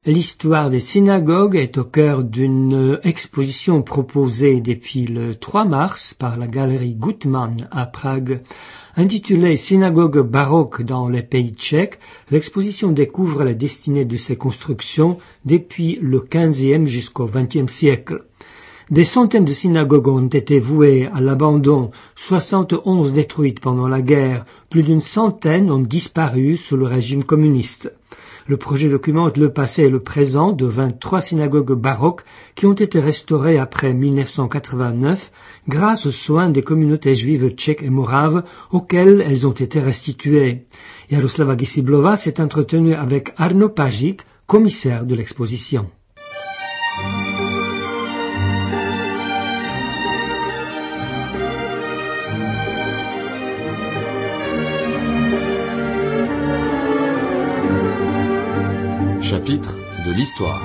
L'histoire des synagogues est au cœur d'une exposition proposée depuis le 3 mars par la galerie Gutmann à Prague. Intitulée Synagogue baroque dans les pays tchèques, l'exposition découvre la destinée de ces constructions depuis le XVe jusqu'au XXe siècle. Des centaines de synagogues ont été vouées à l'abandon, 71 détruites pendant la guerre, plus d'une centaine ont disparu sous le régime communiste. Le projet documente le passé et le présent de 23 synagogues baroques qui ont été restaurées après 1989 grâce aux soins des communautés juives tchèques et moraves auxquelles elles ont été restituées. Jaroslava Gisiblova s'est entretenue avec Arno Pažík, commissaire de l'exposition. Chapitre de l'histoire.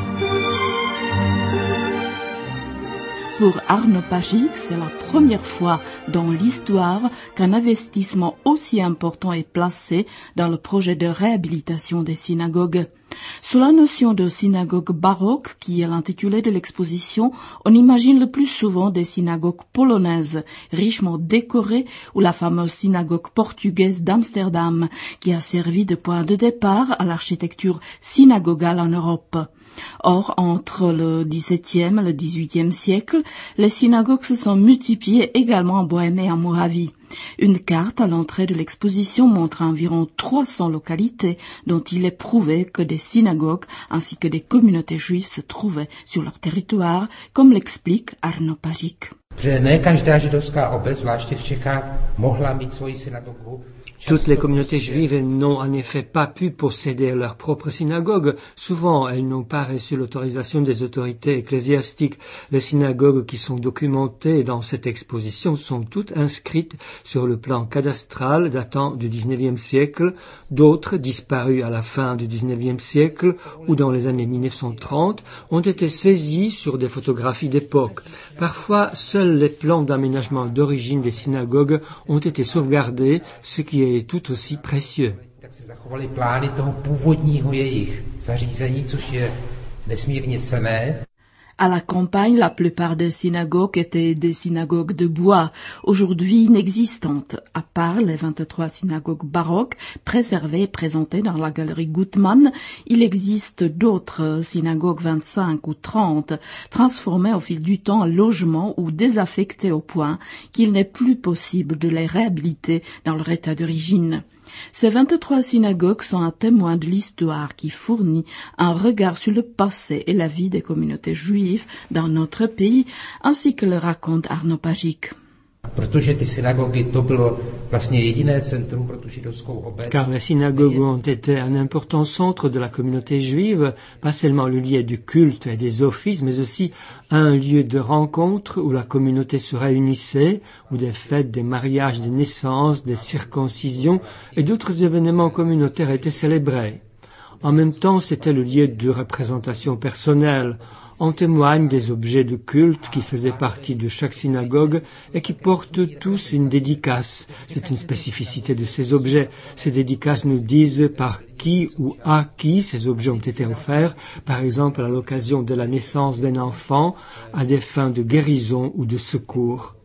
Pour Arno Pažík, c'est la première fois dans l'histoire qu'un investissement aussi important est placé dans le projet de réhabilitation des synagogues. Sous la notion de synagogue baroque, qui est l'intitulé de l'exposition, on imagine le plus souvent des synagogues polonaises, richement décorées, ou la fameuse synagogue portugaise d'Amsterdam, qui a servi de point de départ à l'architecture synagogale en Europe. Or, entre le XVIIe et le XVIIIe siècle, les synagogues se sont multipliées également en Bohême et en Moravie. Une carte à l'entrée de l'exposition montre environ 300 localités dont il est prouvé que des synagogues ainsi que des communautés juives se trouvaient sur leur territoire, comme l'explique Arno Pažík. Toutes les communautés juives n'ont en effet pas pu posséder leur propre synagogue. Souvent, elles n'ont pas reçu l'autorisation des autorités ecclésiastiques. Les synagogues qui sont documentées dans cette exposition sont toutes inscrites sur le plan cadastral datant du XIXe siècle. D'autres, disparues à la fin du XIXe siècle ou dans les années 1930, ont été saisies sur des photographies d'époque. Parfois, seuls les plans d'aménagement d'origine des synagogues ont été sauvegardés, ce qui est tout aussi précieux. Tak se zachovaly plány toho původního jejich zařízení, což je nesmírně cenné. À la campagne, la plupart des synagogues étaient des synagogues de bois, aujourd'hui inexistantes, à part les 23 synagogues baroques préservées et présentées dans la galerie Gutmann. Il existe d'autres synagogues 25 ou 30, transformées au fil du temps en logements ou désaffectées au point qu'il n'est plus possible de les réhabiliter dans leur état d'origine. Ces 23 synagogues sont un témoin de l'histoire qui fournit un regard sur le passé et la vie des communautés juives dans notre pays, ainsi que le raconte Arno Pažík. Car les synagogues ont été un important centre de la communauté juive, pas seulement le lieu du culte et des offices, mais aussi un lieu de rencontre où la communauté se réunissait, où des fêtes, des mariages, des naissances, des circoncisions et d'autres événements communautaires étaient célébrés. En même temps, c'était le lieu de représentation personnelle. En témoignent des objets de culte qui faisaient partie de chaque synagogue et qui portent tous une dédicace. C'est une spécificité de ces objets. Ces dédicaces nous disent par qui ou à qui ces objets ont été offerts, par exemple à l'occasion de la naissance d'un enfant, à des fins de guérison ou de secours.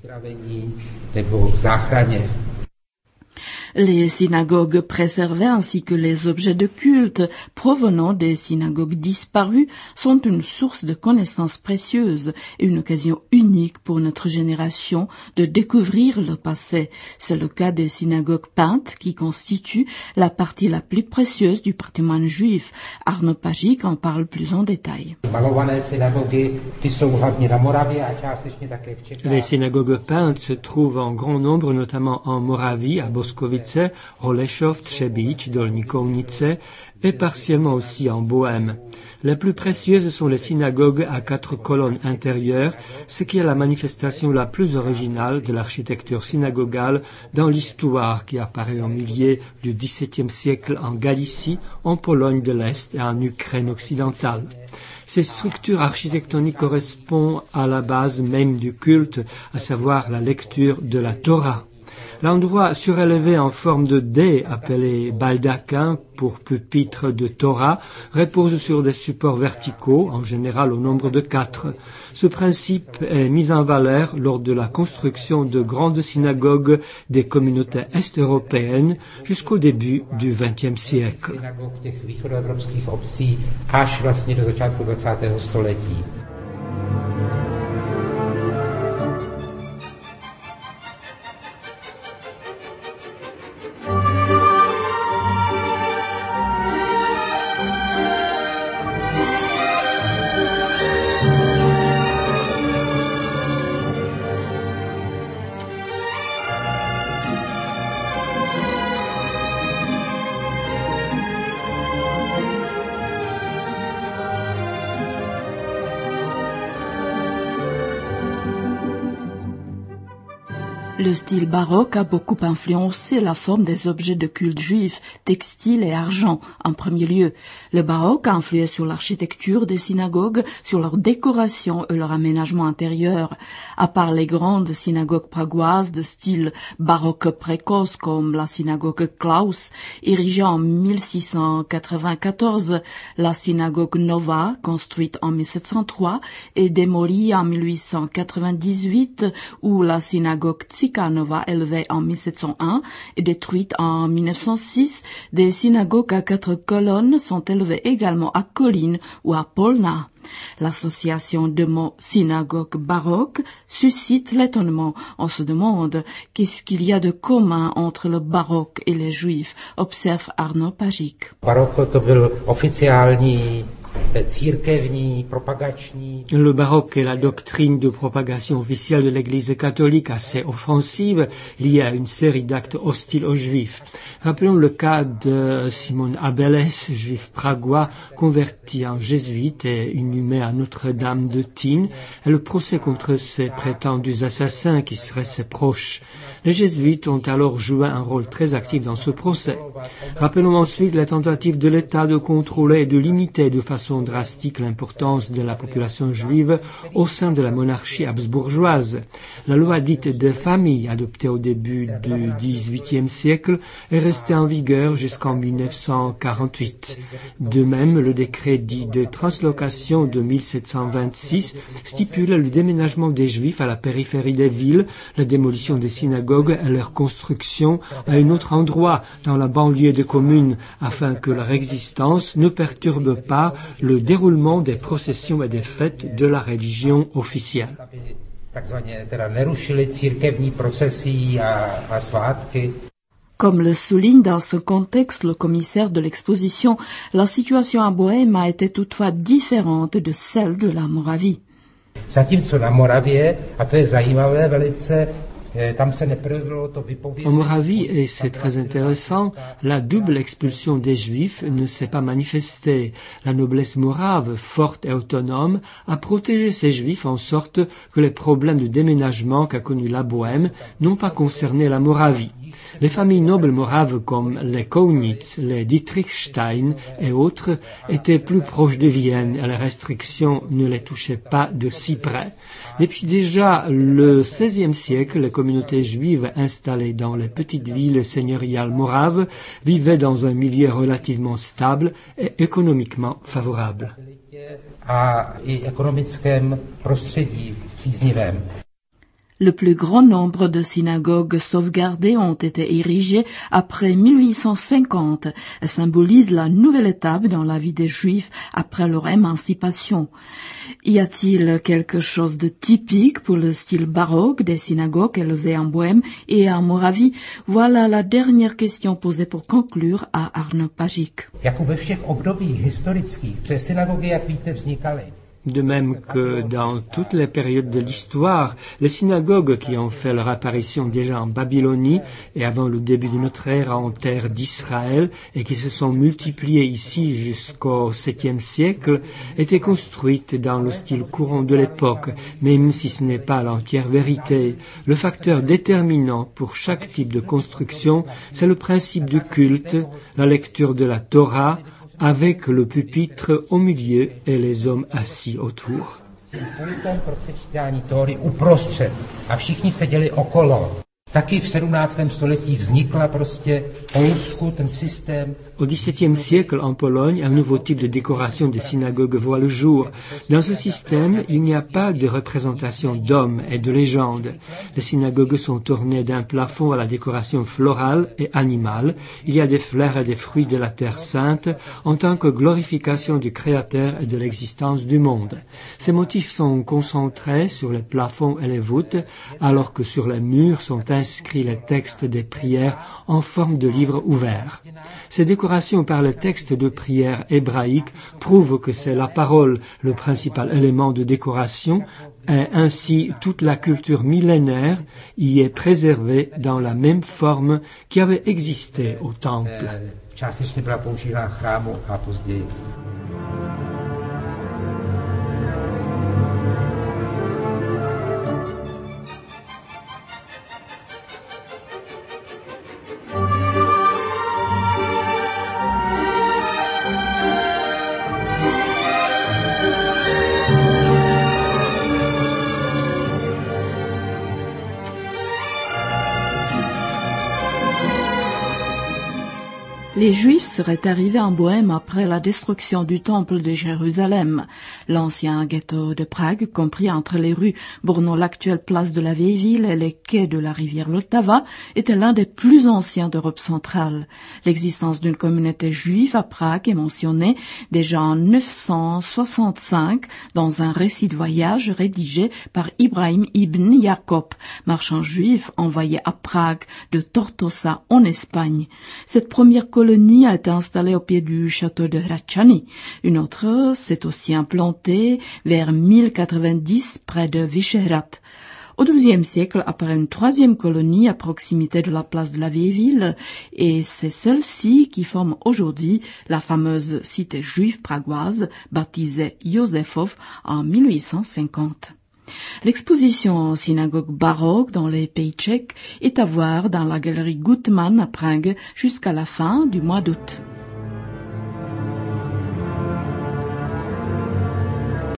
Les synagogues préservées ainsi que les objets de culte provenant des synagogues disparues sont une source de connaissances précieuses et une occasion unique pour notre génération de découvrir le passé. C'est le cas des synagogues peintes qui constituent la partie la plus précieuse du patrimoine juif. Arno Pažík en parle plus en détail. Les synagogues peintes se trouvent en grand nombre, notamment en Moravie, à Boskovice, Holešov, Třebíč, Dolníkovnice et partiellement aussi en Bohême. Les plus précieuses sont les synagogues à 4 colonnes intérieures, ce qui est la manifestation la plus originale de l'architecture synagogale dans l'histoire qui apparaît au milieu du XVIIe siècle en Galicie, en Pologne de l'Est et en Ukraine occidentale. Ces structures architectoniques correspondent à la base même du culte, à savoir la lecture de la Torah. L'endroit surélevé en forme de D, appelé baldaquin pour pupitre de Torah, repose sur des supports verticaux, en général au nombre de 4. Ce principe est mis en valeur lors de la construction de grandes synagogues des communautés est-européennes jusqu'au début du XXe siècle. Synagog těch východoevropských obcí až vlastně do začátku 20. století. Le style baroque a beaucoup influencé la forme des objets de culte juifs, textiles et argent en premier lieu. Le baroque a influé sur l'architecture des synagogues, sur leur décoration et leur aménagement intérieur. À part les grandes synagogues pragoises de style baroque précoce comme la synagogue Klaus, érigée en 1694, la synagogue Nova, construite en 1703 et démolie en 1898, ou la synagogue Tsikhanova, élevée en 1701 et détruite en 1906, des synagogues à 4 colonnes sont élevées également à Kolín ou à Polna. L'association de mots synagogue baroque suscite l'étonnement. On se demande qu'est-ce qu'il y a de commun entre le baroque et les juifs, observe Arno Pažík. Baroko to byl oficiální Le baroque est la doctrine de propagation officielle de l'Église catholique assez offensive, liée à une série d'actes hostiles aux Juifs. Rappelons le cas de Simon Abeles, juif pragois, converti en jésuite et inhumé à Notre-Dame de Tignes, et le procès contre ses prétendus assassins qui seraient ses proches. Les jésuites ont alors joué un rôle très actif dans ce procès. Rappelons ensuite la tentative de l'État de contrôler et de limiter de façon drastique l'importance de la population juive au sein de la monarchie habsbourgeoise. La loi dite des familles, adoptée au début du XVIIIe siècle, est restée en vigueur jusqu'en 1948. De même, le décret dit de translocation de 1726 stipule le déménagement des Juifs à la périphérie des villes, la démolition des synagogues et leur construction à un autre endroit dans la banlieue des communes, afin que leur existence ne perturbe pas le déroulement des processions et des fêtes de la religion officielle. Comme le souligne dans ce contexte le commissaire de l'exposition, la situation à Bohême a été toutefois différente de celle de la Moravie. Zatímco na Moravě, a to je zajímavé velice, En Moravie, et c'est très intéressant, la double expulsion des Juifs ne s'est pas manifestée. La noblesse morave, forte et autonome, a protégé ces Juifs en sorte que les problèmes de déménagement qu'a connus la Bohême n'ont pas concerné la Moravie. Les familles nobles moraves comme les Kounitz, les Dietrichstein et autres étaient plus proches de Vienne et les restrictions ne les touchaient pas de si près. Depuis déjà le XVIe siècle, les communautés juives installées dans les petites villes seigneuriales moraves vivaient dans un milieu relativement stable et économiquement favorable. Le plus grand nombre de synagogues sauvegardées ont été érigées après 1850 et symbolisent la nouvelle étape dans la vie des Juifs après leur émancipation. Y a-t-il quelque chose de typique pour le style baroque des synagogues élevées en Bohême et en Moravie? Voilà la dernière question posée pour conclure à Arno Pažík. De même que dans toutes les périodes de l'histoire, les synagogues qui ont fait leur apparition déjà en Babylonie et avant le début de notre ère en terre d'Israël et qui se sont multipliées ici jusqu'au 7e siècle, étaient construites dans le style courant de l'époque, même si ce n'est pas l'entière vérité. Le facteur déterminant pour chaque type de construction, c'est le principe du culte, la lecture de la Torah, avec le pupitre au milieu et les hommes assis autour. Taky v 17. století vznikla prostě v Polsku ten systém. Au XVIIe siècle, en Pologne, un nouveau type de décoration des synagogues voit le jour. Dans ce système, il n'y a pas de représentation d'hommes et de légendes. Les synagogues sont ornées d'un plafond à la décoration florale et animale. Il y a des fleurs et des fruits de la terre sainte en tant que glorification du Créateur et de l'existence du monde. Ces motifs sont concentrés sur les plafonds et les voûtes, alors que sur les murs sont inscrits les textes des prières en forme de livres ouverts. Ces décorations par le texte de prière hébraïque prouvent que c'est la parole le principal élément de décoration et ainsi toute la culture millénaire y est préservée dans la même forme qui avait existé au temple. Částečně byla používána chrámu a později. Les Juifs seraient arrivés en Bohême après la destruction du temple de Jérusalem. L'ancien ghetto de Prague, compris entre les rues bornant l'actuelle place de la vieille ville et les quais de la rivière Vltava, était l'un des plus anciens d'Europe centrale. L'existence d'une communauté juive à Prague est mentionnée déjà en 965 dans un récit de voyage rédigé par Ibrahim ibn Jacob, marchand juif envoyé à Prague de Tortosa en Espagne. Cette première colonie a été installée au pied du château de Hradčany. Une autre s'est aussi implantée vers 1090 près de Vyšehrad. Au XIIe siècle apparaît une troisième colonie à proximité de la place de la vieille ville et c'est celle-ci qui forme aujourd'hui la fameuse cité juive pragoise baptisée Josefov en 1850. L'exposition synagogue baroque dans les pays tchèques est à voir dans la galerie Gutmann à Prague jusqu'à la fin du mois d'août.